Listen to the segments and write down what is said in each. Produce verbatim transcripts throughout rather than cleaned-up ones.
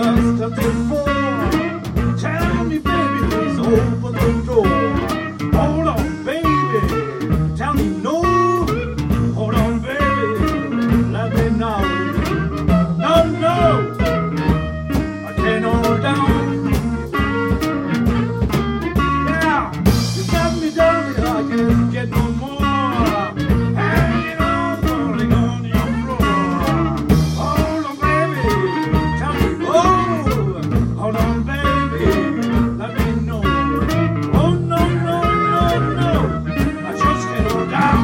just until four. Tell me, baby, please open the door. Hold on, baby, tell me no. Hold on, baby, let me know. No, no, I can't hold down. Yeah, you got me down here, I can't get no more. Hanging on, falling on your floor. Hold on, baby, tell me oh. Hold on, baby, let me know. Oh, no, no, no, no, I just can't hold down.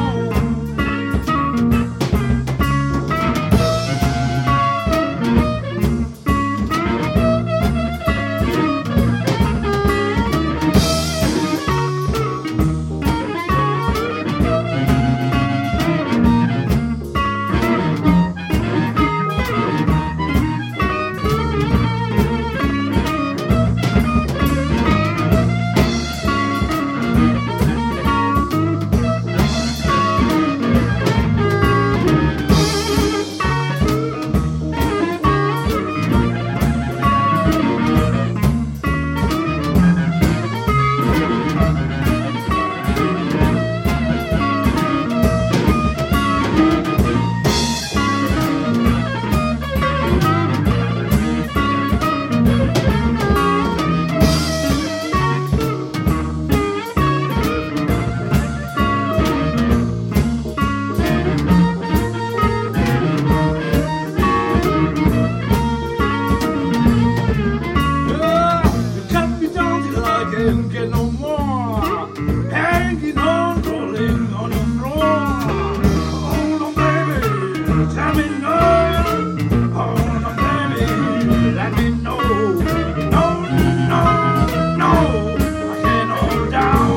Can't get no more. Hanging on, rolling on the floor. Hold on, baby, tell me no. Hold on, baby, let me know. No, no, no, I can't hold down.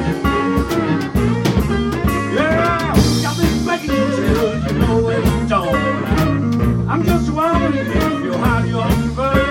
Yeah, I've been begging you till you know it's done. I'm just wondering if you had your first.